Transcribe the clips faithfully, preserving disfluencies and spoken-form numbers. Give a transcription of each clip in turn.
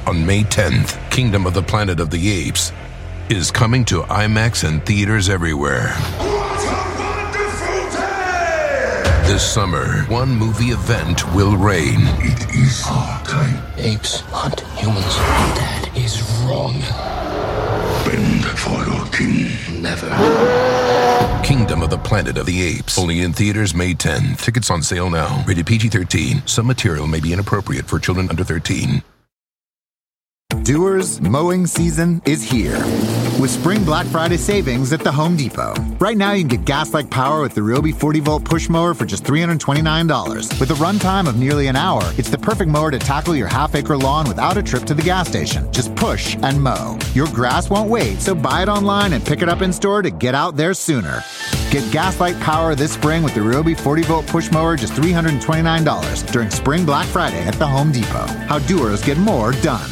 on May tenth. Kingdom of the Planet of the Apes is coming to IMAX and theaters everywhere. What a wonderful day! This summer, one movie event will reign. It is our time. Apes hunt humans. That is wrong. Bend for your king. Never. Kingdom of the Planet of the Apes. Only in theaters May tenth. Tickets on sale now. Rated P G thirteen. Some material may be inappropriate for children under thirteen. Doers, mowing season is here. With Spring Black Friday savings at the Home Depot. Right now you can get gas-like power with the Ryobi forty volt push mower for just three hundred twenty-nine dollars. With a runtime of nearly an hour, it's the perfect mower to tackle your half-acre lawn without a trip to the gas station. Just push and mow. Your grass won't wait, so buy it online and pick it up in store to get out there sooner. Get gas-like power this spring with the Ryobi forty volt push mower just three hundred twenty-nine dollars during Spring Black Friday at the Home Depot. How doers get more done.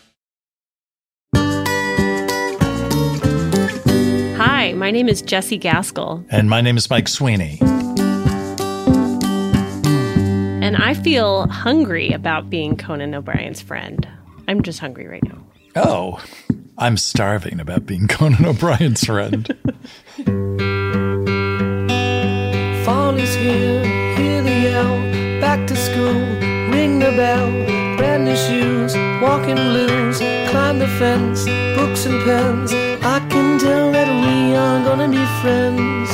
Hi, my name is Jessie Gaskell. And my name is Mike Sweeney. And I feel hungry about being Conan O'Brien's friend. I'm just hungry right now. Oh, I'm starving about being Conan O'Brien's friend. Fall is here, hear the yell, back to school, ring the bell, brand new shoes, walking blues, climb the fence, books and pens, I can tell that we are gonna be friends.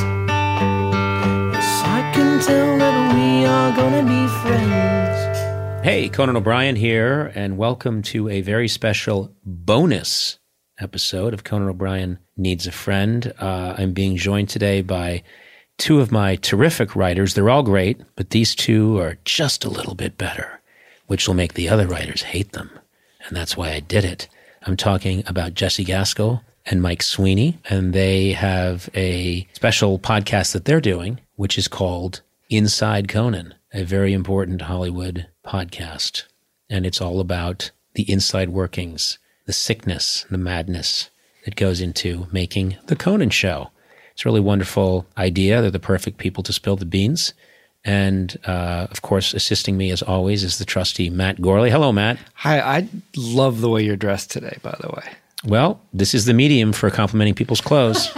Yes, I can tell that we are gonna be friends. Hey, Conan O'Brien here, and welcome to a very special bonus episode of Conan O'Brien Needs a Friend. Uh, I'm being joined today by two of my terrific writers. They're all great, but these two are just a little bit better, which will make the other writers hate them. And that's why I did it. I'm talking about Jessie Gaskell and Mike Sweeney, and they have a special podcast that they're doing, which is called Inside Conan, a very important Hollywood podcast. And it's all about the inside workings, the sickness, the madness that goes into making the Conan show. It's a really wonderful idea. They're the perfect people to spill the beans. And, uh, of course, assisting me as always is the trustee, Matt Gorley. Hello, Matt. Hi, I love the way you're dressed today, by the way. Well, this is the medium for complimenting people's clothes.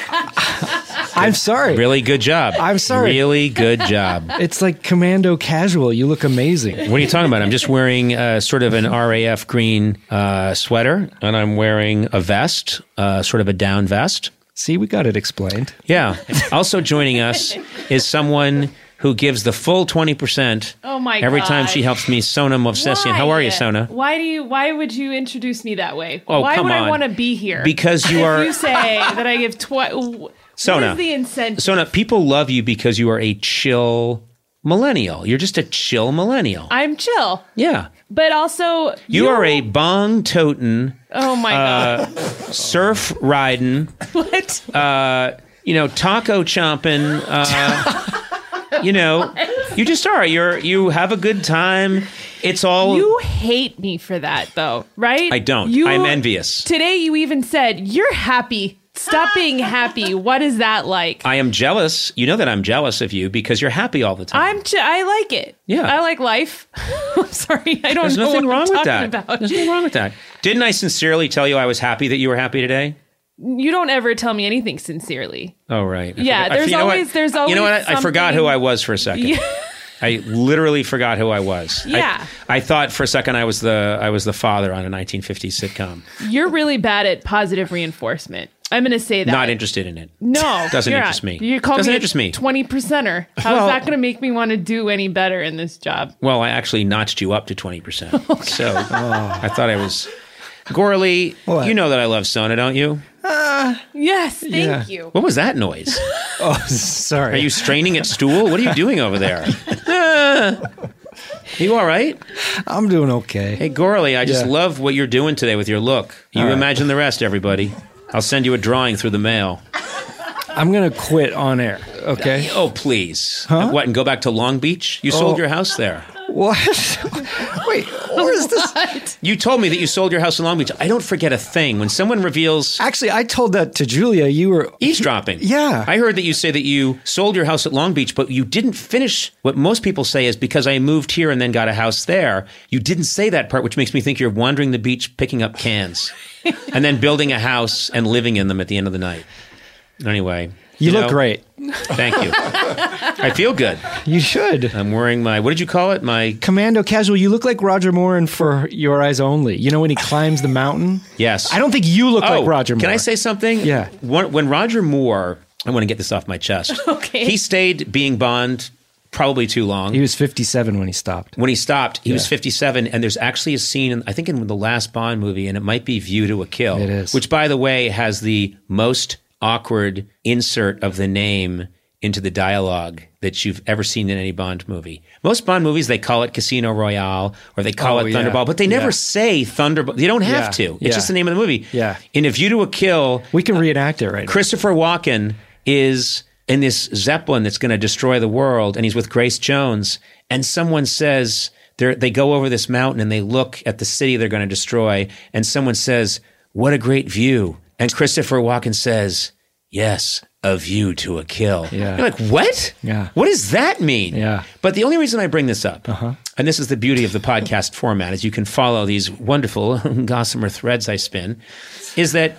I'm sorry. Really good job. I'm sorry. Really good job. It's like commando casual. You look amazing. What are you talking about? I'm just wearing uh, sort of an R A F green uh, sweater, and I'm wearing a vest, uh, sort of a down vest. See, we got it explained. Yeah. Also joining us is someone who gives the full twenty percent oh my every God. time she helps me, Sona Movsesian. How are you, Sona? Why do you? Why would you introduce me that way? Oh, why come would on. I want to be here? Because you if are. You say that I give twice. Sona. What is the incentive? Sona, people love you because you are a chill millennial. You're just a chill millennial. I'm chill. Yeah. But also, you, you are a bong totin'. Oh my uh, God. Surf riding. What? Uh, you know, taco chomping. Uh, you know, you just are. You're you have a good time. It's all. You hate me for that, though, right? I don't. You, I'm envious. Today, you even said you're happy. Stop being happy. What is that like? I am jealous. You know that I'm jealous of you because you're happy all the time. I'm. Ch- I like it. Yeah, I like life. I'm sorry. I don't There's know nothing what wrong I'm with talking that. about. There's nothing wrong with that. Didn't I sincerely tell you I was happy that you were happy today? You don't ever tell me anything sincerely. Oh, right. I yeah, forgot. there's I, you know always what? there's always. You know what? I, I something... forgot who I was for a second. Yeah. I literally forgot who I was. Yeah. I, I thought for a second I was the I was the father on a nineteen fifties sitcom. You're really bad at positive reinforcement. I'm going to say that. Not interested in it. No, doesn't you're interest not. me. You call doesn't me interest me. twenty percenter. How Well, is that going to make me want to do any better in this job? Well, I actually notched you up to twenty percent. So oh. I thought I was. Gorley, what? You know that I love Sona, don't you? Uh, yes, thank yeah. you. What was that noise? Oh, sorry. Are you straining at stool? What are you doing over there? uh, you all right? I'm doing okay. Hey, Gorley, I just yeah. love what you're doing today with your look. You right. imagine the rest, everybody. I'll send you a drawing through the mail. I'm going to quit on air, okay? Oh, please. Huh? What, and go back to Long Beach? You oh. sold your house there. What? Wait, Where is this? You told me that you sold your house in Long Beach. I don't forget a thing. When someone reveals Actually, I told that to Julia. You were eavesdropping. Yeah. I heard that you say that you sold your house at Long Beach, but you didn't finish what most people say is because I moved here and then got a house there. You didn't say that part, which makes me think you're wandering the beach picking up cans and then building a house and living in them at the end of the night. Anyway. You, you look know, great. Thank you. I feel good. You should. I'm wearing my, what did you call it? My Commando casual. You look like Roger Moore in For Your Eyes Only. You know when he climbs the mountain? Yes. I don't think you look oh, like Roger Moore. Can I say something? Yeah. When, when Roger Moore, I want to get this off my chest. Okay. He stayed being Bond probably too long. He was fifty-seven when he stopped. When he stopped, he Yeah. was fifty-seven, and there's actually a scene, in, I think in the last Bond movie, and it might be View to a Kill. It is. Which, by the way, has the most awkward insert of the name into the dialogue that you've ever seen in any Bond movie. Most Bond movies, they call it Casino Royale or they call Oh, it yeah. Thunderball, but they never Yeah. say Thunderball. You don't have Yeah. to. It's Yeah. just the name of the movie. Yeah. In A View to a Kill, We can reenact it right Christopher Walken is in this Zeppelin that's going to destroy the world, and he's with Grace Jones, and someone says, they're, they go over this mountain and they look at the city they're going to destroy, and someone says, what a great view. And Christopher Walken says, yes, a view to a kill. Yeah. You're like, what? Yeah. What does that mean? Yeah. But the only reason I bring this up, Uh-huh. and this is the beauty of the podcast format, is you can follow these wonderful gossamer threads I spin, is that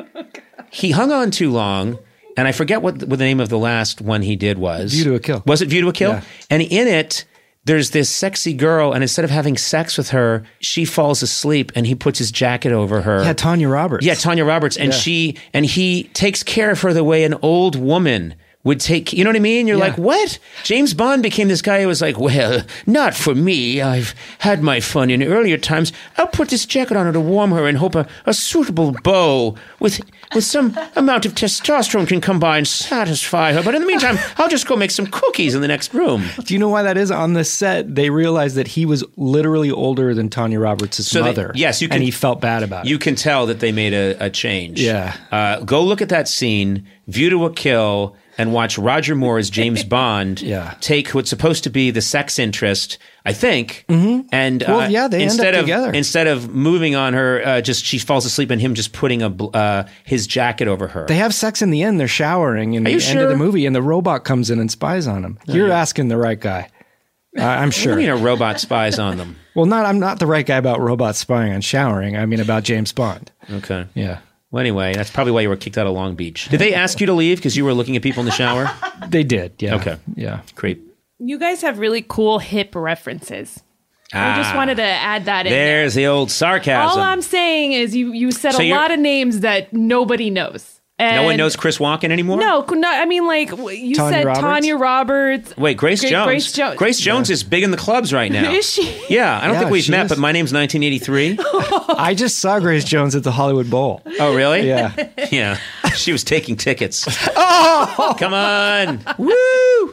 he hung on too long, and I forget what, what the name of the last one he did was. View to a Kill. Was it View to a Kill? Yeah. And in it, there's this sexy girl, and instead of having sex with her, she falls asleep, and he puts his jacket over her. Yeah, Tanya Roberts. Yeah, Tanya Roberts, and Yeah. she and he takes care of her the way an old woman would take. You know what I mean? You're Yeah. like, what? James Bond became this guy who was like, well, not for me. I've had my fun in earlier times. I'll put this jacket on her to warm her and hope a, a suitable beau with with some amount of testosterone can come by and satisfy her. But in the meantime, I'll just go make some cookies in the next room. Do you know why that is? On the set, they realized that he was literally older than Tanya Roberts' So they- mother. yes, you can- and he felt bad about it. You can tell that they made a, a change. Yeah. Uh, go look at that scene, View to a Kill, and watch Roger Moore as James Bond Yeah. take what's supposed to be the sex interest, I think, and Mm-hmm. Well, uh, yeah, they end up instead of together. instead of moving on her, uh, just she falls asleep and him just putting a bl- uh, his jacket over her. They have sex in the end. They're showering in Are the you end sure? of the movie, and the robot comes in and spies on him. You're asking the right guy. Uh, I'm What do sure. you mean a robot spies on them? Well, not I'm not the right guy about robots spying on showering. I mean about James Bond. Okay. Yeah, Well, anyway, that's probably why you were kicked out of Long Beach. Did they ask you to leave because you were looking at people in the shower? they did. Yeah. Okay. Yeah. Creep. You guys have really cool hip references. I just Ah. wanted to add that in. there. There's the old sarcasm. All I'm saying is you you said So a you're- lot of names that nobody knows. no one And- knows Chris Walken anymore? No, no. I mean, like w- you Tanya said, Roberts? Tanya Roberts. Wait, Grace Gra- Jones. Grace Jo- Grace Jones is big in the clubs right now. Is she? Yeah, I don't Yeah, think we've she met, is. but my name's nineteen eighty-three. I just saw Grace Jones at the Hollywood Bowl. Oh, really? Yeah. Yeah. She was taking tickets. Oh, come on. Woo!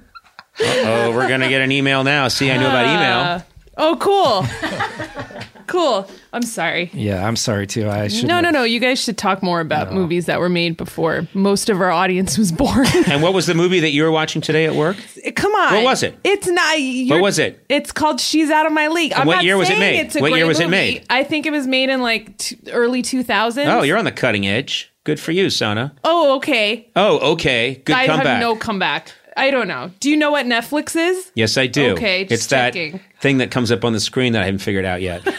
Uh-oh, we're going to get an email now. See, I knew about email. Uh, oh, cool. Cool. I'm sorry. Yeah, I'm sorry too. I should. No, no, no. You guys should talk more about movies that were made before most of our audience was born. And what was the movie that you were watching today at work? Come on. What was it? It's not. You're, What was it? It's called She's Out of My League. I'm what not year was it saying made? It's a What great year was it movie. made? I think it was made in like t- early two thousands. Oh, you're on the cutting edge. Good for you, Sona. Oh, okay. Oh, okay. Good I comeback. have no comeback. I don't know. Do you know what Netflix is? Yes, I do. Okay, just it's that checking. thing that comes up on the screen that I haven't figured out yet.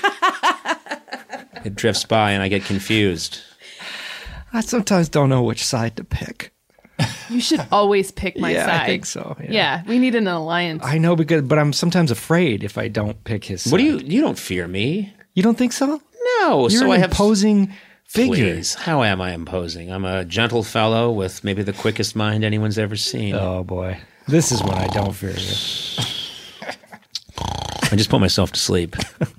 It drifts by and I get confused. I sometimes don't know which side to pick. You should always pick my Yeah, side. I think so. Yeah. Yeah, we need an alliance. I know because, but I'm sometimes afraid if I don't pick his side. What do you? You don't fear me? You don't think so? No. You're so an I have imposing figure. Please, how am I imposing? I'm a gentle fellow with maybe the quickest mind anyone's ever seen. Oh boy, this is when I don't fear you. I just put myself to sleep.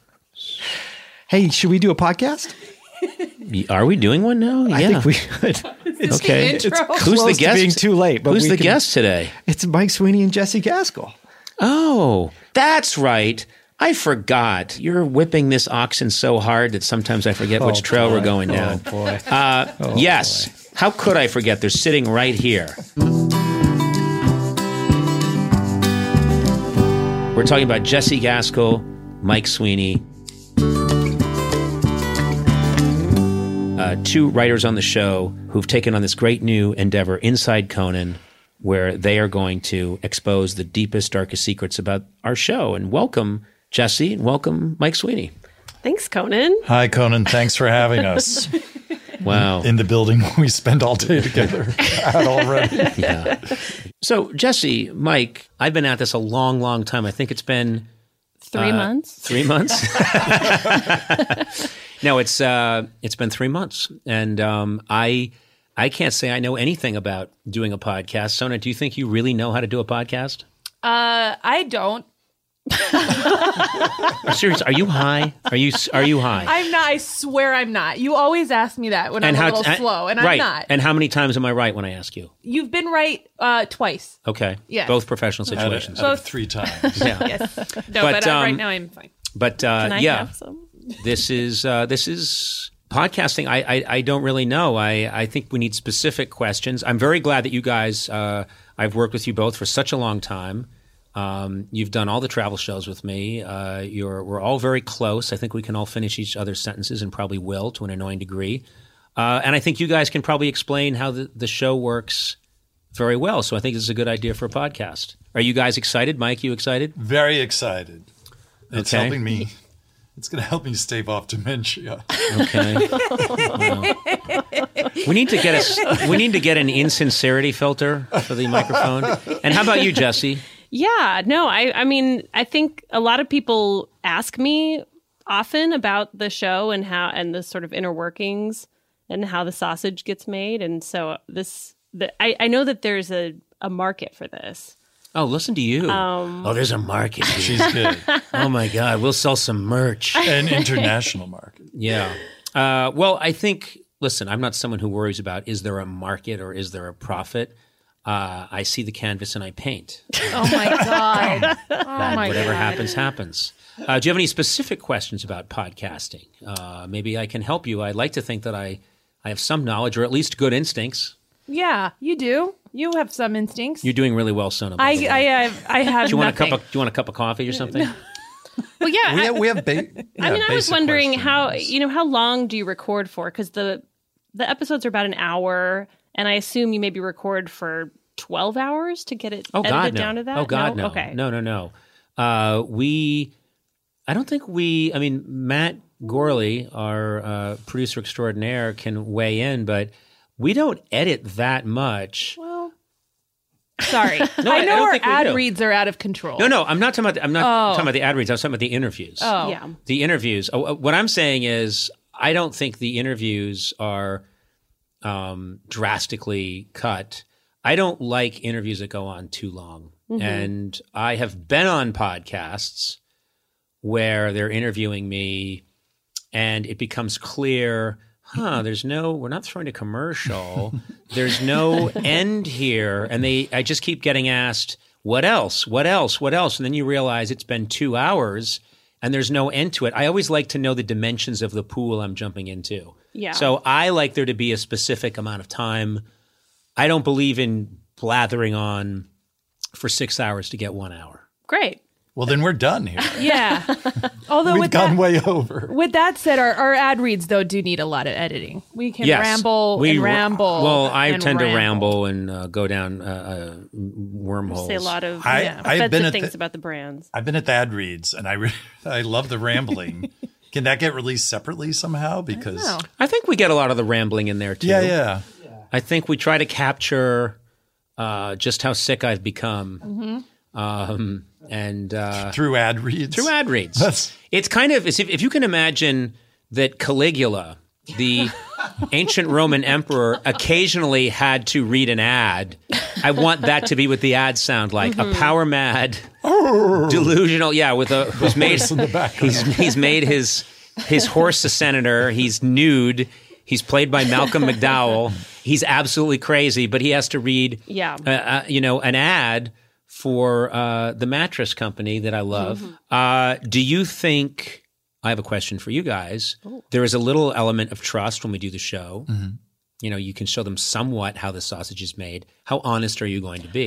Hey, should we do a podcast? Are we doing one now? I Yeah. think we should. It's, Okay. it's Intro. close Who's the to guest? being too late. But Who's we the can- guest today? It's Mike Sweeney and Jesse Gaskell. Oh, that's right. I forgot. You're whipping this oxen so hard that sometimes I forget which Oh, trail boy. we're going down. Oh boy. Uh, yes. How could I forget? They're sitting right here. We're talking about Jesse Gaskell, Mike Sweeney, uh, two writers on the show who've taken on this great new endeavor, Inside Conan, where they are going to expose the deepest, darkest secrets about our show. And welcome, Jesse, and welcome, Mike Sweeney. Thanks, Conan. Hi, Conan. Thanks for having us. Wow. In the building we spend all day together at already. Yeah. So, Jesse, Mike, I've been at this a long, long time. I think it's been... Three uh, months. Three months? No, it's uh, it's been three months. And um, I I can't say I know anything about doing a podcast. Sona, do you think you really know how to do a podcast? Uh, I don't. Seriously, are you high? Are you are you high? I'm not. I swear I'm not. You always ask me that when and I'm how, a little and, slow, and right. I'm not. And how many times am I right when I ask you? You've been right uh, twice. Okay. Yes. Both professional situations. Out of, out of three times. Yeah. Yes. No, But, but, uh, um, right now I'm fine. But uh, Can I yeah, have some? this is uh, this is podcasting. I, I I don't really know. I I think we need specific questions. I'm very glad that you guys. Uh, I've worked with you both for such a long time. Um, you've done all the travel shows with me. Uh, you're we're all very close. I think we can all finish each other's sentences and probably will to an annoying degree. Uh, and I think you guys can probably explain how the, the show works very well. So I think this is a good idea for a podcast. Are you guys excited? Mike, you excited? Very excited. It's Okay. helping me. It's going to help me stave off dementia. Okay. Wow. We need to get a we need to get an insincerity filter for the microphone. And how about you, Jesse? Yeah, no, I, I mean, I think a lot of people ask me often about the show and how, and the sort of inner workings and how the sausage gets made. And so this, the, I, I know that there's a, a market for this. Oh, listen to you. Um, oh, there's a market here. She's good. Oh, my God. We'll sell some merch. An international market. Yeah. Uh, well, I think, listen, I'm not someone who worries about is there a market or is there a profit? Uh, I see the canvas and I paint. Oh my god! Oh my Whatever god. happens, happens. Uh, do you have any specific questions about podcasting? Uh, maybe I can help you. I'd like to think that I, I have some knowledge or at least good instincts. Yeah, you do. You have some instincts. You're doing really well, Sona. by I, the way. I have. I have. do you want nothing. a cup of Do you want a cup of coffee or something? well, yeah. We I, have, we have ba- I yeah, mean, I was basic wondering how, questions. you know, how long do you record for? Because the the episodes are about an hour, and I assume you maybe record for twelve hours to get it Oh edited God, no. down to that? Oh God, no. Okay. No, no, no. Uh, we, I don't think we. I mean, Matt Gorley, our uh, producer extraordinaire, can weigh in, but we don't edit that much. Well, sorry. No, I I know don't our think we ad do. reads are out of control. No, no, I'm not talking about. The, I'm not Oh. talking about the ad reads. I was talking about the interviews. Oh. Yeah. The interviews. Oh, uh, what I'm saying is, I don't think the interviews are um, drastically cut. I don't like interviews that go on too long. Mm-hmm. And I have been on podcasts where they're interviewing me and it becomes clear, huh, there's no, we're not throwing a commercial. There's no end here. And they, I just keep getting asked, what else? What else? What else? And then you realize it's been two hours and there's no end to it. I always like to know the dimensions of the pool I'm jumping into. Yeah. So I like there to be a specific amount of time. I don't believe in blathering on for six hours to get one hour. Great. Well, then we're done here. Yeah. Although We've with gone that, way over. with that said, our, our ad reads though do need a lot of editing. We can Yes. ramble We and ra- ramble. Well, I and tend to ramble and uh, go down uh, uh, wormholes. Say a lot of I- yeah, I've offensive been at things the- about the brands. I've been at the ad reads, and I re- I love the rambling. Can that get released separately somehow? Because No. I think we get a lot of the rambling in there too. yeah, yeah. I think we try to capture uh, just how sick I've become. Mm-hmm. Um, and uh, Through ad reads. through ad reads. That's- It's kind of as if, if you can imagine that Caligula, the ancient Roman emperor, occasionally had to read an ad. I want that to be what the ads sound like. Mm-hmm. A power mad, delusional, yeah, with a who's made in the background. he's he's made his his horse a senator. He's nude. He's played by Malcolm McDowell. He's absolutely crazy, but he has to read, Yeah. uh, uh, you know, an ad for uh, the mattress company that I love. Mm-hmm. Uh, do you think? I have a question for you guys. There is a little element of trust when we do the show. Mm-hmm. You know, you can show them somewhat how the sausage is made. How honest are you going to be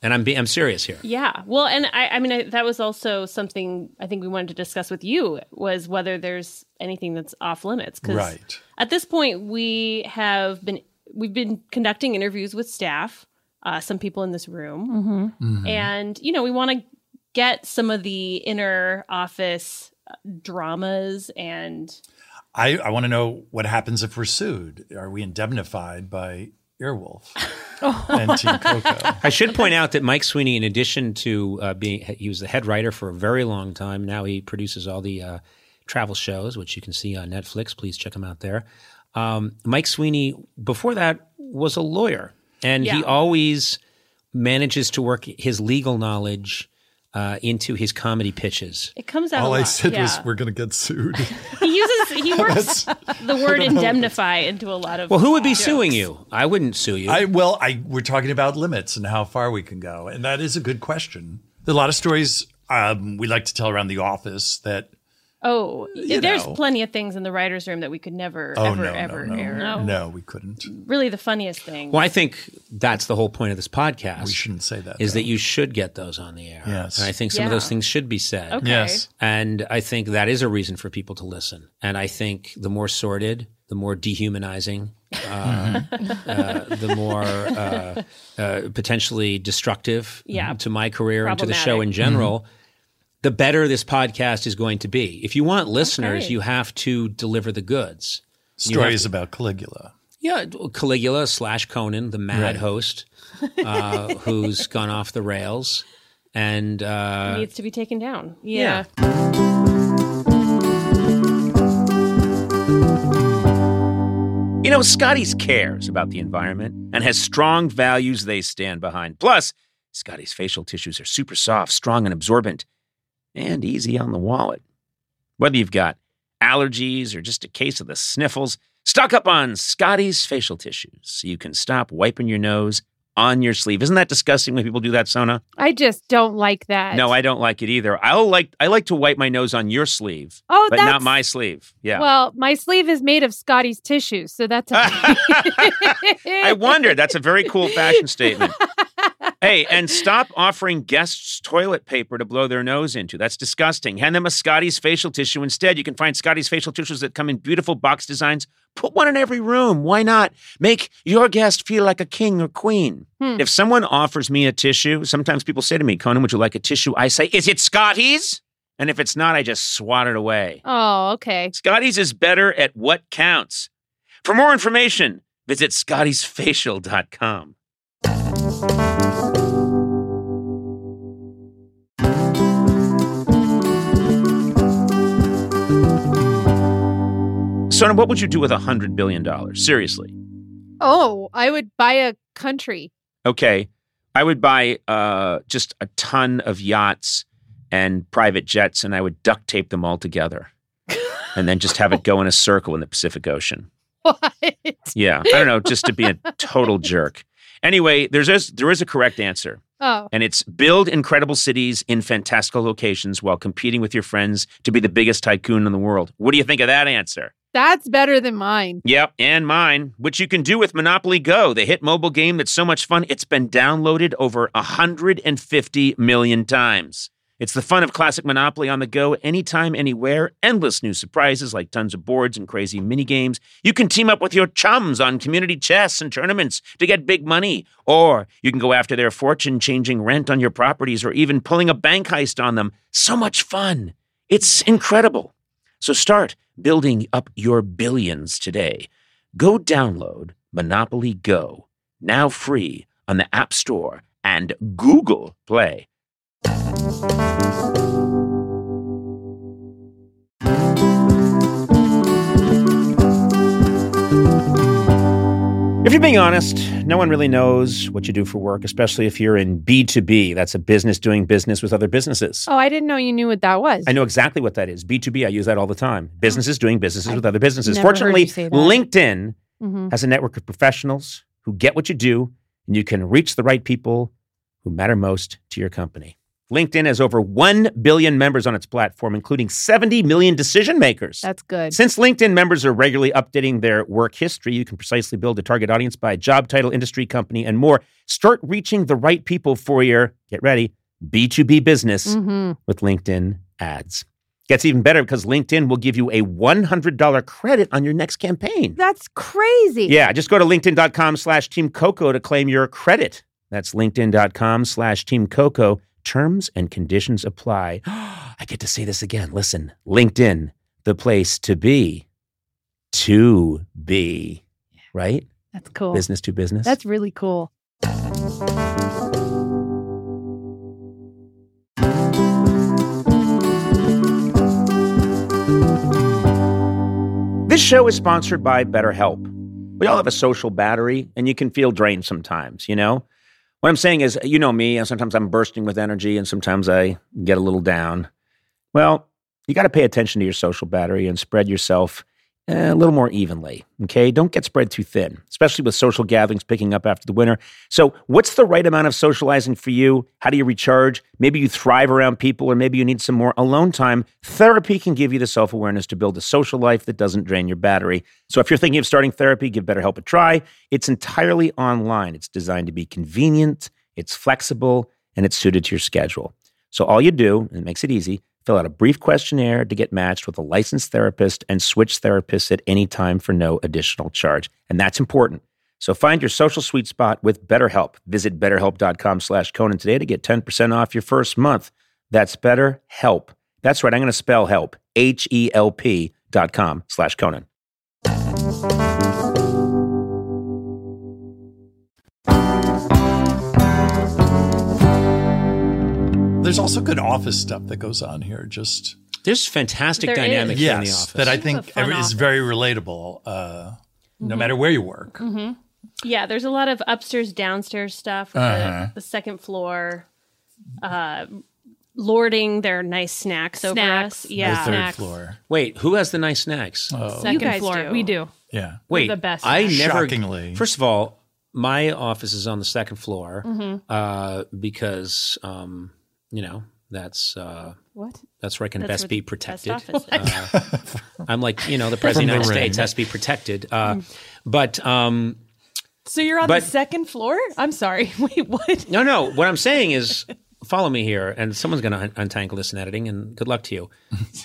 And I'm be- I'm serious here. Yeah. Well, and I, I mean, I, that was also something I think we wanted to discuss with you was whether there's anything that's off limits. Because Right. at this point, we have been we've been conducting interviews with staff, uh, some people in this room, Mm-hmm. and you know, we want to get some of the inner office uh, dramas and. I, I want to know what happens if we're sued. Are we indemnified by Earwolf and Team Coco? I should point out that Mike Sweeney, in addition to uh, being, he was the head writer for a very long time. Now he produces all the uh, travel shows, which you can see on Netflix. Please check him out there. Um, Mike Sweeney, before that, was a lawyer, and he Yeah. always manages to work his legal knowledge uh, into his comedy pitches. It comes out. All a I lot. said yeah. was we're going to get sued. He uses he works the word indemnify into a lot of. Well, who would be jokes. suing you? I wouldn't sue you. I well, I we're talking about limits and how far we can go, and that is a good question. There are a lot of stories um, we like to tell around the office that. Oh, You there's know. plenty of things in the writer's room that we could never, Oh ever, no, ever no, no, air. no, we couldn't. Really, the funniest thing. Well, I think that's the whole point of this podcast. We shouldn't say that. Is though. that you should get those on the air. Yes. And I think some of Yeah. those things should be said. Okay. Yes. And I think that is a reason for people to listen. And I think the more sordid, the more dehumanizing, uh, uh, the more uh, uh, potentially destructive Yeah. to my career and to the show Problematic. in general, the better this podcast is going to be. If you want listeners, Okay. you have to deliver the goods. You have Stories to- about Caligula. Yeah, Caligula slash Conan, the mad Right. host, uh, who's gone off the rails. And uh, needs to be taken down. Yeah. You know, Scotty's cares about the environment and has strong values they stand behind. Plus, Scotty's facial tissues are super soft, strong, and absorbent, and easy on the wallet. Whether you've got allergies or just a case of the sniffles, stock up on Scotty's facial tissues so you can stop wiping your nose on your sleeve. Isn't that disgusting when people do that, Sona? I just don't like that. No, I don't like it either. I'll like I like to wipe my nose on your sleeve, Oh, but that's not my sleeve. Yeah. Well, my sleeve is made of Scotty's tissues, so that's. Okay. I wonder. That's a very cool fashion statement. Hey, and stop offering guests toilet paper to blow their nose into. That's disgusting. Hand them a Scotty's facial tissue instead. You can find Scotty's facial tissues that come in beautiful box designs. Put one in every room. Why not? Make your guest feel like a king or queen. Hmm. If someone offers me a tissue, sometimes people say to me, Conan, would you like a tissue? I say, is it Scotty's? And if it's not, I just swat it away. Oh, okay. Scotty's is better at what counts. For more information, visit scottys facial dot com. Sona, what would you do with one hundred billion dollars? Seriously. Oh, I would buy a country. Okay. I would buy uh, just a ton of yachts and private jets, and I would duct tape them all together and then just have it go in a circle in the Pacific Ocean. What? Yeah. I don't know, just to be a total jerk. Anyway, there's a, there is a correct answer. Oh. And it's build incredible cities in fantastical locations while competing with your friends to be the biggest tycoon in the world. What do you think of that answer? That's better than mine. Yep, and mine, which you can do with Monopoly Go, the hit mobile game that's so much fun, it's been downloaded over one hundred fifty million times. It's the fun of classic Monopoly on the go, anytime, anywhere, endless new surprises like tons of boards and crazy mini games. You can team up with your chums on community chess and tournaments to get big money, or you can go after their fortune-changing rent on your properties or even pulling a bank heist on them. So much fun. It's incredible. So start building up your billions today. Go download Monopoly Go, now free on the App Store and Google Play. If you're being honest, no one really knows what you do for work, especially if you're in B two B. That's a business doing business with other businesses. Oh, I didn't know you knew what that was. I know exactly what that is. B two B, I use that all the time. Businesses doing businesses with other businesses. never heard Fortunately, you say that. LinkedIn Mhm. has a network of professionals who get what you do, and you can reach the right people who matter most to your company. LinkedIn has over one billion members on its platform, including seventy million decision makers. That's good. Since LinkedIn members are regularly updating their work history, you can precisely build a target audience by job title, industry, company, and more. Start reaching the right people for your, get ready, B two B business Mm-hmm. with LinkedIn ads. Gets even better because LinkedIn will give you a one hundred dollars credit on your next campaign. That's crazy. Yeah, just go to linkedin.com slash Team Coco to claim your credit. That's linkedin.com slash Team Coco. Terms and conditions apply. I get to say this again. Listen, LinkedIn, the place to be, to be, right? That's cool. Business to business. That's really cool. This show is sponsored by BetterHelp. We all have a social battery, and you can feel drained sometimes, you know? What I'm saying is, you know me, and sometimes I'm bursting with energy, and sometimes I get a little down. Well, you got to pay attention to your social battery and spread yourself eh, a little more evenly, okay? Don't get spread too thin, especially with social gatherings picking up after the winter. So what's the right amount of socializing for you? How do you recharge? Maybe you thrive around people, or maybe you need some more alone time. Therapy can give you the self-awareness to build a social life that doesn't drain your battery. So if you're thinking of starting therapy, give BetterHelp a try. It's entirely online. It's designed to be convenient, it's flexible, and it's suited to your schedule. So all you do, and it makes it easy, fill out a brief questionnaire to get matched with a licensed therapist and switch therapists at any time for no additional charge. And that's important. So find your social sweet spot with BetterHelp. Visit betterhelp.com slash Conan today to get ten percent off your first month. That's BetterHelp. That's right. I'm going to spell help. H E L P dot com slash Conan. There's also good office stuff that goes on here. Just There's fantastic There dynamics yes, in the office. that I It's a think fun every, is office. very relatable, uh, no Mhm. matter where you work. Mm-hmm. Yeah, there's a lot of upstairs, downstairs stuff. Uh-huh. The, the second floor, uh, lording their nice snacks, over Snacks. us. Yeah, The third snacks. floor. Wait, who has the nice snacks? Oh, Second guys floor. do. We do. yeah. Wait, the best I snacks. never. Shockingly. First of all, my office is on the second floor Mhm. uh, because, um, you know, that's uh, What? that's where I can That's best where be the protected. best office is. Uh, I'm like, you know, the president of the From the United States ring. has to be protected. Uh, but um, So you're on But- the second floor? I'm sorry. Wait, what? no, no. What I'm saying is, follow me here, and someone's going to un- untangle this in editing. And good luck to you.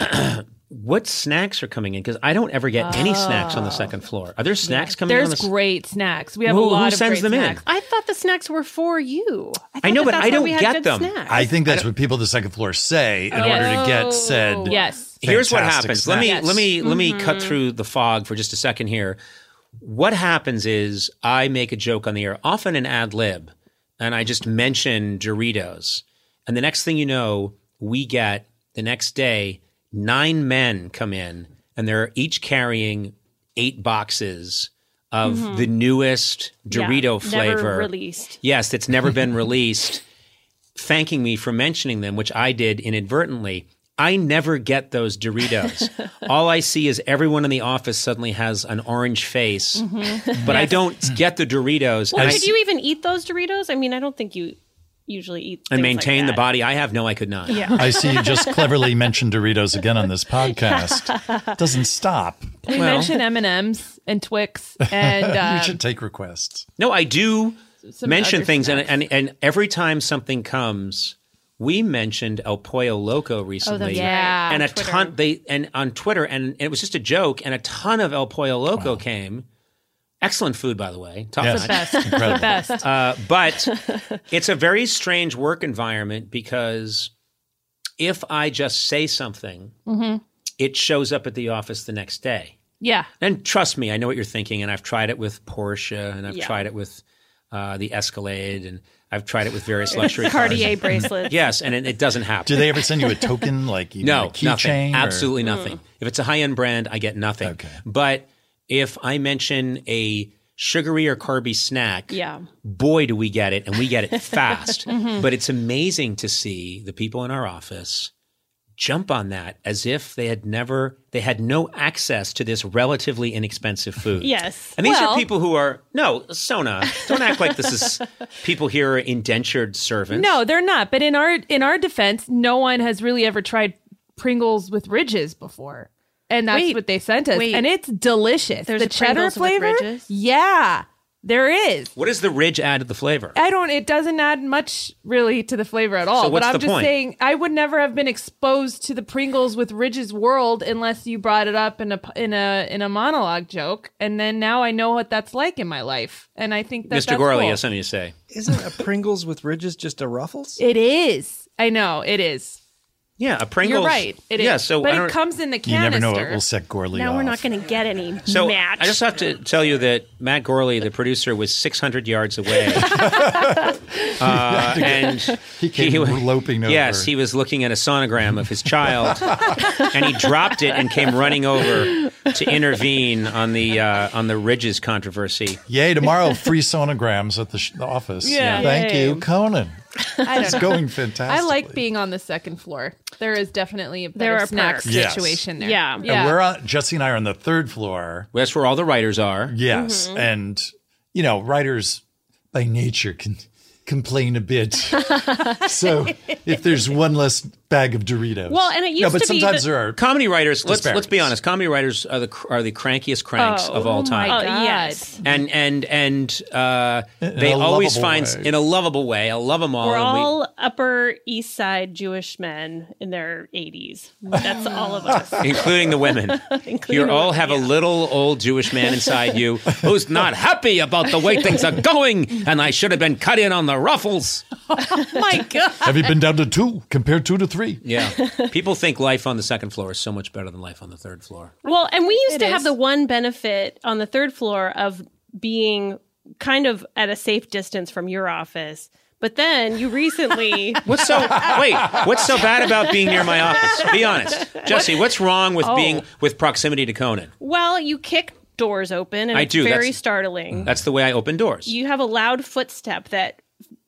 What snacks are coming in? Because I don't ever get any snacks on the second floor. Are there snacks coming in? There's on the s- great snacks. We have Who- a who lot of sends great them in? snacks. I thought the snacks were for you. I, I know, thought but that's I why don't we had get good them. Snacks. I think that's what people at the second floor say in order to get said. Yes. Here's what fantastic happens. Let me snacks. let me let me Mm-hmm. cut through the fog for just a second here. What happens is I make a joke on the air, often an ad lib, and I just mention Doritos. And the next thing you know, we get the next day nine men come in, and they're each carrying eight boxes of the newest Dorito Mm-hmm. Yeah, never flavor. released. Yes, that's never been released, thanking me for mentioning them, which I did inadvertently. I never get those Doritos. All I see is everyone in the office suddenly has an orange face, but I don't get the Doritos. Well, and I could you even eat those Doritos? I mean, I don't think you usually eat and things maintain like the that. body I have? No, I could not. Yeah. I see you just cleverly mentioned Doritos again on this podcast. Doesn't stop. We Well- mentioned M and M's and Twix and uh, you should take requests. No, I do some mention other things, and, snacks. and and every time something comes, we mentioned El Pollo Loco recently. that's Yeah. right. and a Twitter. ton they and on Twitter, and it was just a joke, and a ton of El Pollo Loco came. Excellent food, by the way. Top Yes. notch. best. Incredible. The best. Uh, but it's a very strange work environment because if I just say something, it shows up at the office the next day. Yeah. And trust me, I know what you're thinking, and I've tried it with Porsche, and I've Yeah. tried it with uh, the Escalade, and I've tried it with various luxury cars. Cartier bracelets. Yes, and it, it doesn't happen. Do they ever send you a token, like even No, a keychain? nothing. or- Absolutely nothing. If it's a high-end brand, I get nothing. Okay. But if I mention a sugary or carby snack, Yeah. boy, do we get it, and we get it fast. But it's amazing to see the people in our office jump on that as if they had never, they had no access to this relatively inexpensive food. Yes. And these Well- are people who are, no, Sona, don't act like this is people here are indentured servants. No, they're not. But in our in our defense, no one has really ever tried Pringles with ridges before. And that's Wait, what they sent us. wait. And it's delicious. There's the a cheddar Pringles with flavor? ridges? Yeah, there is. What does the ridge add to the flavor? I don't, it doesn't add much really to the flavor at all. So what's but I'm the just point? saying, I would never have been exposed to the Pringles with ridges world unless you brought it up in a, in a, in a monologue joke. And then now I know what that's like in my life. And I think that Mister that's Gorley cool. has something to say. Isn't a Pringles with ridges just a Ruffles? It is. I know, it is. Yeah, a Pringles. You're right. It is. Yeah, so but I it don't- comes in the You canister. never know what will set Gorley Now off. we're not going to get any So match. I just have to tell you that Matt Gorley, the producer, was six hundred yards away, uh, and He came loping over. Yes, he was looking at a sonogram of his child, and he dropped it and came running over to intervene on the uh, on the Ridges controversy. Yay, tomorrow, free sonograms at the, sh- the office. Yeah. Thank Yay. you, Conan. I don't It's know. going fantastic. I like being on the second floor. There is definitely a There better are snack perks. Yes. situation there. Yeah. And yeah. we're on, Jesse and I are on the third floor. That's where all the writers are. Yes. Mm-hmm. And, you know, writers by nature can complain a bit. So if there's one less bag of Doritos. Well, and it used no, but to be sometimes that- there are. Comedy writers, let's let's be Disparities. honest. Comedy writers are the are the crankiest cranks Oh, of all oh time. my Oh, God. yes. And and and uh, In they a always lovable find way. in a lovable way. I love them all. We're and we- all Upper East Side Jewish men in their eighties. That's all of us. including the women. Including You the all women, have yeah. a little old Jewish man inside you who's not happy about the way things are going, and I should have been cut in on the ruffles. My God. Have you been down to two? Compare two to three. Yeah, people think life on the second floor is so much better than life on the third floor. Well, and we used It to have is. the one benefit on the third floor of being kind of at a safe distance from your office. But then you recently What's so wait? What's so bad about being near my office? Be honest, Jesse. What's wrong with Oh. being with proximity to Conan? well, you kick doors open and I it's do, very that's- startling. That's the way I open doors. You have a loud footstep that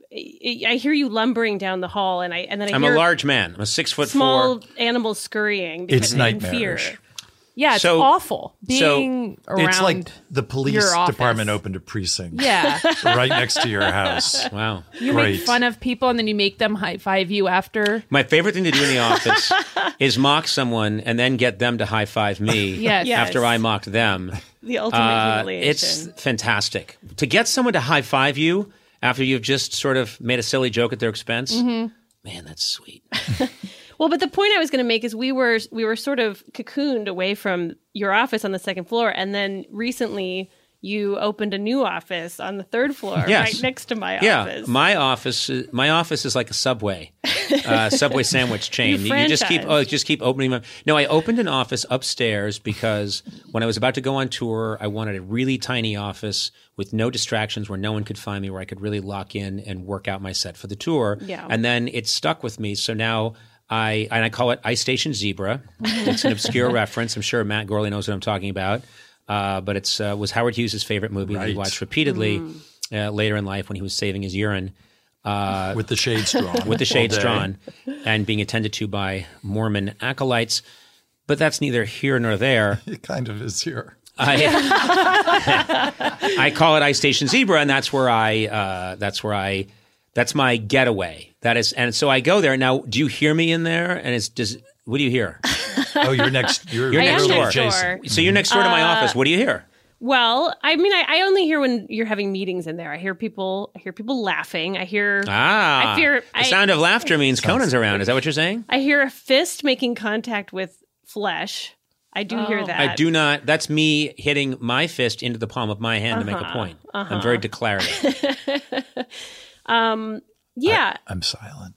I hear you lumbering down the hall, and I and then I I'm hear a large man. I'm a six foot small four. animals scurrying because It's they're in fear. nightmarish. Yeah, it's So- awful so being around. It's like the police your office. department opened a precinct Yeah. right next to your house. Wow. You Great. make fun of people and then you make them high five you after. My favorite thing to do in the office is mock someone and then get them to high five me Yes. Yes. after I mocked them. The ultimate Uh, humiliation. it's fantastic. To get someone to high five you after you've just sort of made a silly joke at their expense, Mm-hmm. man, that's sweet. Well, but the point I was going to make is we were we were sort of cocooned away from your office on the second floor, and then recently you opened a new office on the third floor, Yes. right next to my Yeah, office. my office. My office is like a Subway, uh, Subway sandwich chain. You just keep, franchised. oh, just keep opening them. No, I opened an office upstairs because when I was about to go on tour, I wanted a really tiny office with no distractions, where no one could find me, where I could really lock in and work out my set for the tour. Yeah. And then it stuck with me, so now. I and I call it Ice Station Zebra. It's an obscure reference. I'm sure Matt Gorley knows what I'm talking about. Uh, but it's uh, was Howard Hughes' favorite movie that he Right. watched repeatedly Mm. uh, later in life when he was saving his urine. Uh, With the shades drawn. with the all shades day. drawn and being attended to by Mormon acolytes. But that's neither here nor there. It kind of is here. I, I call it Ice Station Zebra, and that's where I uh, that's where I that's my getaway. That is, and so I go there. Now, do you hear me in there? And it's does what do you hear? Oh, you're next. You're, You're I next am door. next door. So you're next door to my Uh, office. What do you hear? Well, I mean, I, I only hear when you're having meetings in there. I hear people. I hear people laughing. I hear. Ah, I fear. the I, sound of laughter means Conan's around. Is that what you're saying? I hear a fist making contact with flesh. I do hear that. I do not. That's me hitting my fist into the palm of my hand to make a point. I'm very declarative. um. Yeah. I, I'm silent.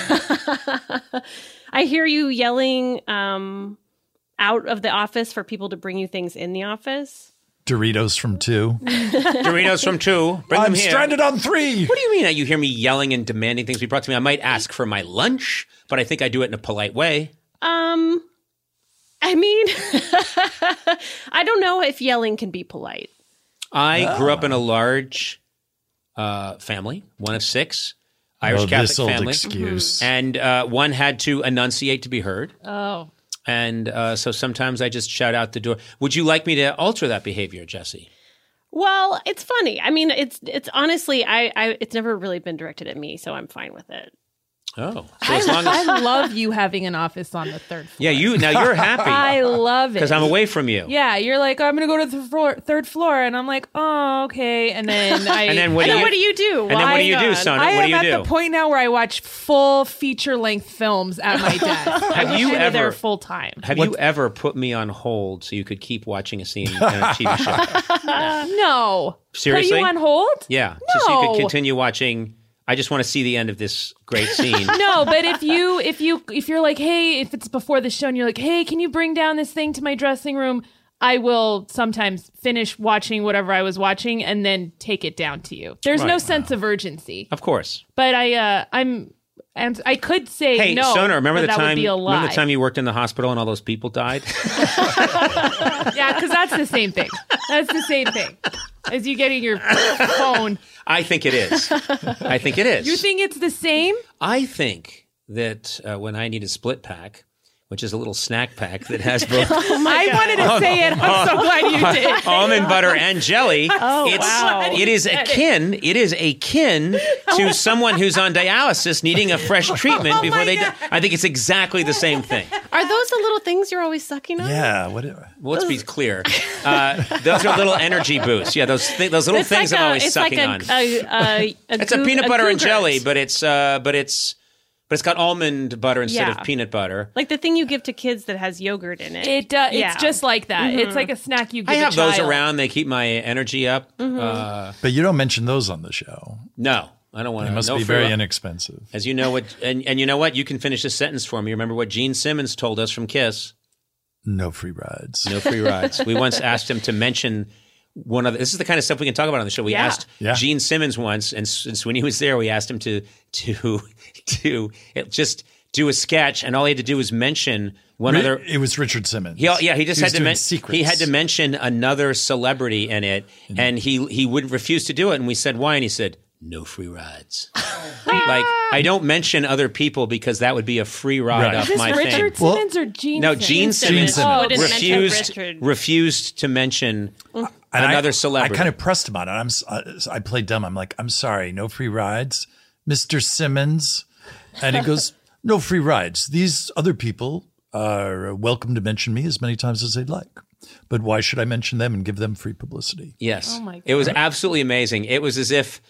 I hear you yelling um, out of the office for people to bring you things in the office. Doritos from two. Doritos from two. Bring I'm them here. stranded on three. What do you mean that you hear me yelling and demanding things be brought to me? I might ask for my lunch, but I think I do it in a polite way. Um, I mean, I don't know if yelling can be polite. I grew up in a large uh, family, one of six. Irish Oh, Catholic this old family. excuse. And uh, one had to enunciate to be heard. Oh. And uh, so sometimes I just shout out the door. Would you like me to alter that behavior, Jesse? Well, it's funny. I mean, it's it's honestly, I, I it's never really been directed at me, so I'm fine with it. Oh, so I, as long as I love you having an office on the third floor. yeah, you now you're happy I love it because I'm away from you. Yeah, you're like, I'm gonna go to the floor, third floor, and I'm like, oh, okay. And then I And then what do And then you- what do you do? And then what do you do, Why son? I What am do you at do? the point now where I watch full feature length films at my desk. I Have wish you I were ever- there full time? Have you ever put me on hold so you could keep watching a scene in a T V show? No. Seriously? Put you on hold? Yeah, just so you could No. continue watching. I just want to see the end of this great scene. No, but if you if you if you're like, hey, if it's before the show and you're like, hey, can you bring down this thing to my dressing room? I will sometimes finish watching whatever I was watching and then take it down to you. There's no Right. sense of urgency. Of course. But I uh I'm and I could say Hey, no. Sona, remember but the that would time? be a lie. Remember the time you worked in the hospital and all those people died? Yeah, because that's the same thing. That's the same thing as you getting your phone. I think it is. I think it is. You think it's the same? I think that uh, when I need a split pack, which is a little snack pack that has both I wanted to say it. I'm so glad you did. almond butter and jelly, Oh, it's wow. it is akin it is akin to someone who's on dialysis needing a fresh treatment Oh before my they God. die. I think it's exactly the same thing. Are those the little things you're always sucking on? Yeah. What? Well, let's be clear. Uh, those are little energy boosts. Yeah, those th- those little It's things like I'm a, always it's sucking like a, on. A, a, a It's a goo- peanut butter and Googurt. jelly, but it's uh, but it's but it's got almond butter instead Yeah. of peanut butter. Like the thing you give to kids that has yogurt in it. It uh, Yeah. it's just like that. It's like a snack you give I have a those child. around. They keep my energy up. Uh, But you don't mention those on the show. no, I don't want They to. must no be free- very inexpensive. As you know what, and, and you know what, you can finish this sentence for me. Remember what Gene Simmons told us from Kiss? No free rides. No free rides. We once asked him to mention one of the, this is the kind of stuff we can talk about on the show. We Yeah. asked Yeah. Gene Simmons once, and since when he was there, we asked him to to to just do a sketch, and all he had to do was mention one Ri- other. It was Richard Simmons. He, yeah, he just was had to doing men- secrets. he had to mention another celebrity in it, and he he would refuse to do it. And we said why, and he said no free rides. Like I don't mention other people because that would be a free ride Right. off Is this my Richard fame. Simmons or Gene No, Simmons? Gene Simmons, Simmons. Oh, didn't mention refused Richard. refused to mention And another I, celebrity. I kind of pressed him on it. I'm. s- uh, I played dumb. I'm like, I'm sorry, no free rides, Mister Simmons, and he goes, no free rides. These other people are welcome to mention me as many times as they'd like. But why should I mention them and give them free publicity? Yes. Oh my It was absolutely amazing. It was as if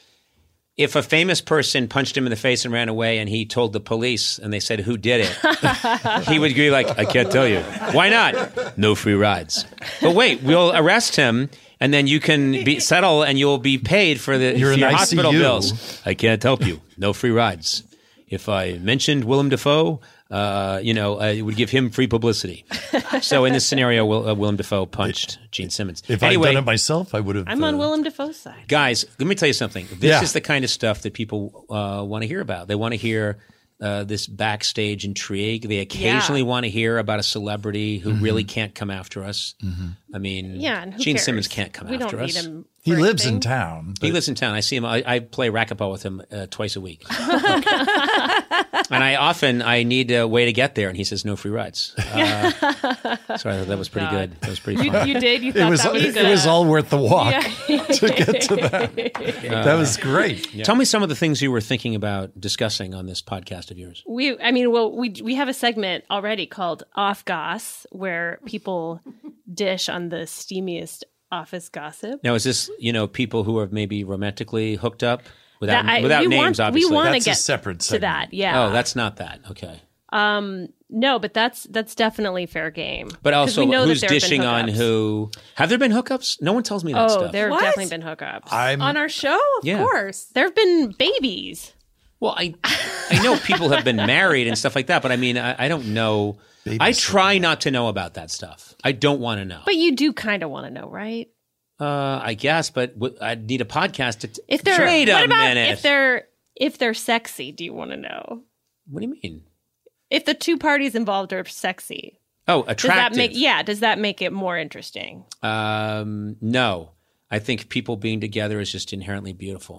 if a famous person punched him in the face and ran away and he told the police and they said, who did it? He would be like, I can't tell you. Why not? No free rides. But wait, we'll arrest him and then you can be settle and you'll be paid for the You're for in your I C U. hospital bills. I can't help you. No free rides. If I mentioned Willem Dafoe, uh, you know, uh, it would give him free publicity. So in this scenario, Will, uh, Willem Dafoe punched Gene Simmons. If anyway, I'd done it myself, I would have. I'm on uh, Willem Dafoe's side. Guys, let me tell you something. This Yeah. is the kind of stuff that people uh, want to hear about. They want to hear uh, this backstage intrigue. They occasionally Yeah. want to hear about a celebrity who really can't come after us. I mean, Yeah, and who Gene cares? Simmons can't come we after don't us. Need him He for lives in anything. town. He but- lives in town. I see him. I, I play racquetball with him uh, twice a week, and I often I need a way to get there, and he says no free rides. Uh, so I thought that was pretty good. That was pretty You, fun. you did? You thought It was. that was It, it was all worth the walk Yeah. to get to that. That was great. Tell me some of the things you were thinking about discussing on this podcast of yours. We, I mean, well, we we have a segment already called Off Goss, where people dish on the steamiest office gossip. Now, is this, you know, people who are maybe romantically hooked up without That I- without we names? want- we obviously, wanna That's get a separate to segment. that, yeah. Oh, that's not that. Okay, No, but that's that's definitely fair game. but 'Cause also we know that who's there have been dishing on hookups. who? Have there been hookups? No one tells me that Oh, stuff. there have What? definitely been hookups. I'm. on our show? Of Yeah. course. there have been babies. Well, I I know people have been married and stuff like that, but I mean, I, I don't know. I Babysitting. try not to know about that stuff. I don't want to know. But you do kind of want to know, right? Uh, I guess, but w- I'd need a podcast to. T- If they're Wait a what about minute. if they're if they're sexy, do you want to know? What do you mean? If the two parties involved are sexy, Oh, does attractive. that make yeah, does that make it more interesting? Um, no, I think people being together is just inherently beautiful. Oh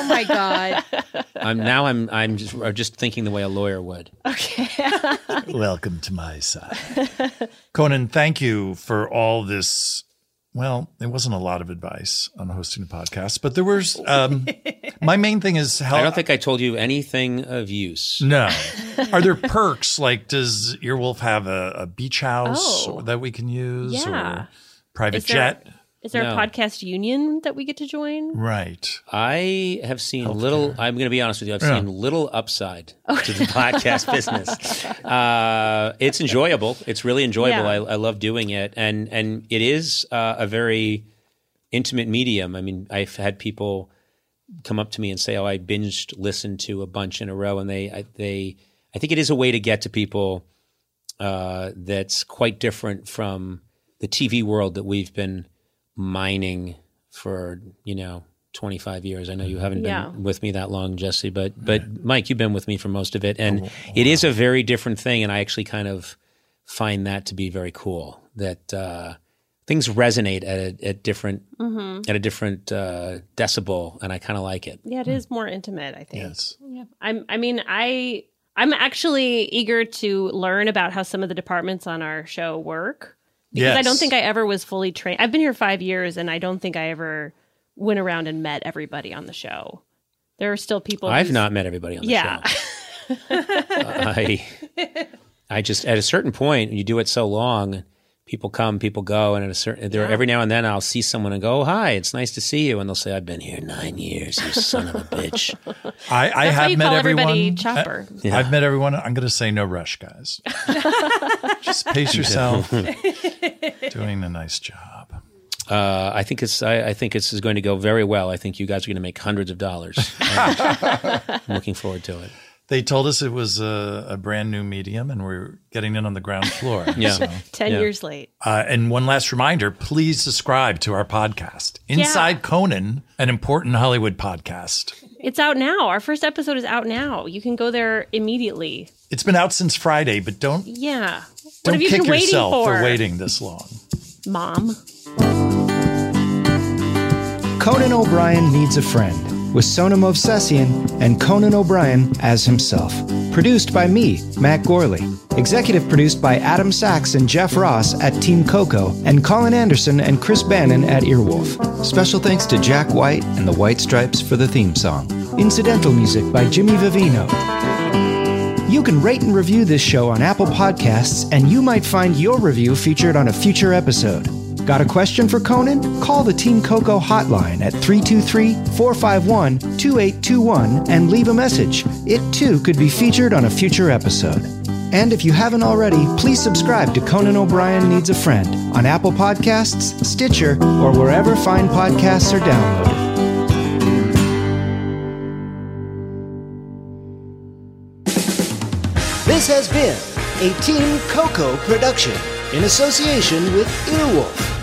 Oh my God. I'm now I'm I'm just I'm just thinking the way a lawyer would. Okay. Welcome to my side. Conan, thank you for all this. Well, it wasn't a lot of advice on hosting a podcast, but there was, um, my main thing is how. I don't think I told you anything of use. No. Are there perks? Like, does Earwolf have a, a beach house Oh. that we can use Yeah. or private Is there- jet? Is there No. a podcast union that we get to join? Right. I have seen little, I'm going to be honest with you, I've Yeah. seen little upside to the podcast business. Uh, it's enjoyable. It's really enjoyable. Yeah. I, I love doing it. And, and it is uh, a very intimate medium. I mean, I've had people come up to me and say, oh, I binged listened to a bunch in a row. And they, I, they, I think it is a way to get to people uh, that's quite different from the T V world that we've been mining for, you know, twenty-five years. I know you haven't been Yeah. with me that long, Jesse, but but Mike, you've been with me for most of it. And it is a very different thing. And I actually kind of find that to be very cool, that uh, things resonate at a at different Mhm. at a different uh, decibel, and I kind of like it. Yeah, it is more intimate, I think. Yes. Yeah. I'm I mean, I I'm actually eager to learn about how some of the departments on our show work. Because I Yes. don't think I ever was fully trained. I've been here five years, and I don't think I ever went around and met everybody on the show. There are still people. I've who's- not met everybody on the yeah. show. I I just at a certain point, you do it so long, people come, people go, and at a certain there every now and then I'll see someone and go, oh, "Hi, it's nice to see you," and they'll say, "I've been here nine years, you son of a bitch." I, I That's why have you met call everyone. everybody Chopper. I, I've met everyone. I'm going to say no rush, guys. Just pace yourself. Doing a nice job. Uh, I think it's. I, I think it's is going to go very well. I think you guys are going to make hundreds of dollars. I'm looking forward to it. They told us it was a, a brand new medium, and we're getting in on the ground floor. Yeah. So, Ten Yeah. years late. uh, and one last reminder: please subscribe to our podcast, Inside Conan, an important Hollywood podcast. It's out now. Our first episode is out now. You can go there immediately. It's been out since Friday, but don't Yeah. What don't have you kick been waiting yourself for? for waiting this long. Mom. Conan O'Brien Needs a Friend, with Sona Movsesian and Conan O'Brien as himself. Produced by me, Matt Gorley. Executive produced by Adam Sachs and Jeff Ross at Team Coco, and Colin Anderson and Chris Bannon at Earwolf. Special thanks to Jack White and the White Stripes for the theme song. Incidental music by Jimmy Vivino. You can rate and review this show on Apple Podcasts, and you might find your review featured on a future episode. Got a question for Conan? Call the Team Coco hotline at three two three, four five one, two eight two one and leave a message. It too could be featured on a future episode. And if you haven't already, please subscribe to Conan O'Brien Needs a Friend on Apple Podcasts, Stitcher, or wherever fine podcasts are downloaded. This has been a Team Coco production in association with Earwolf.